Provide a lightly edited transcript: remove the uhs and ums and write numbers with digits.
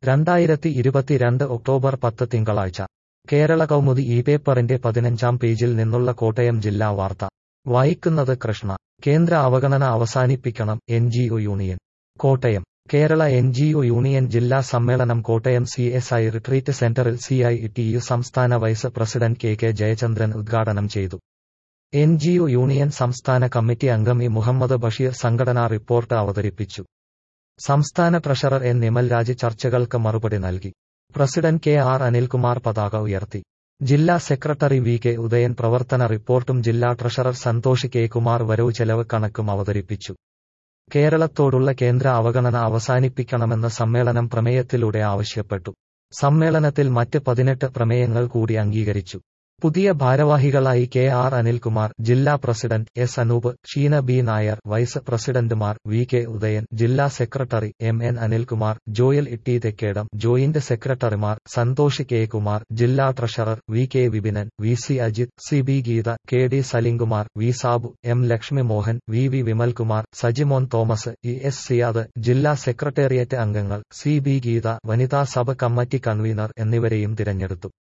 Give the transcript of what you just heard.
2022 October 10 തിങ്കളാഴ്ച കേരള കൗമുദി ഈ പേപ്പറിന്റെ 15-ാം പേജിൽ നിന്നുള്ള കോട്ടയം ജില്ലാ വാർത്ത വായിക്കുന്നത് കൃഷ്ണ. കേന്ദ്ര അവഗണന അവസാനിപ്പിക്കണം NGO union. Kottayam. Kerala NGO union ജില്ലാ സമ്മേളനം കോട്ടയം CSI റിട്രീറ്റ് സെന്ററിൽ CITU സംസ്ഥാന വൈസ് പ്രസിഡന്റ് KK ജയചന്ദ്രൻ ഉദ്ഘാടനം ചെയ്തു. NGO യൂണിയൻ സംസ്ഥാന കമ്മിറ്റി അംഗം ഇ മുഹമ്മദ് ബഷീർ സംഘടനാ റിപ്പോർട്ട് അവതരിപ്പിച്ചു. സംസ്ഥാന ട്രഷറർ N നിമൽരാജ് ചർച്ചകൾക്ക് മറുപടി നൽകി. പ്രസിഡന്റ് KR അനിൽകുമാർ പതാക ഉയർത്തി. ജില്ലാ സെക്രട്ടറി VK ഉദയൻ പ്രവർത്തന റിപ്പോർട്ടും ജില്ലാ ട്രഷറർ സന്തോഷ് K കുമാർ വരവ് ചെലവ് കണക്കും അവതരിപ്പിച്ചു. കേരളത്തോടുള്ള കേന്ദ്ര അവഗണന അവസാനിപ്പിക്കണമെന്ന് സമ്മേളനം പ്രമേയത്തിലൂടെ ആവശ്യപ്പെട്ടു. സമ്മേളനത്തിൽ മറ്റ് 18 പ്രമേയങ്ങൾ കൂടി അംഗീകരിച്ചു. പുതിയ ഭാരവാഹികളായി KR അനിൽകുമാർ ജില്ലാ president, S Anoop, Sheena B Nair vice പ്രസിഡന്റുമാർ, VK ഉദയൻ ജില്ലാ secretary, MN Anilkumar, Joel Itty Thekkedam joint സെക്രട്ടറിമാർ, സന്തോഷ് K കുമാർ ജില്ലാ treasurer, VK Vipinan, VC Ajith, CB Geetha, KD Salimkumar, V Sabu, M Lakshmi Mohan, VV Vimalkumar, Sajimon Thomas, ES Siyad, ജില്ലാ സെക്രട്ടേറിയറ്റ് അംഗങ്ങൾ, CB ഗീത, വനിതാ സബ് കമ്മിറ്റി കൺവീനർ എന്നിവരെയും തിരഞ്ഞെടുത്തു.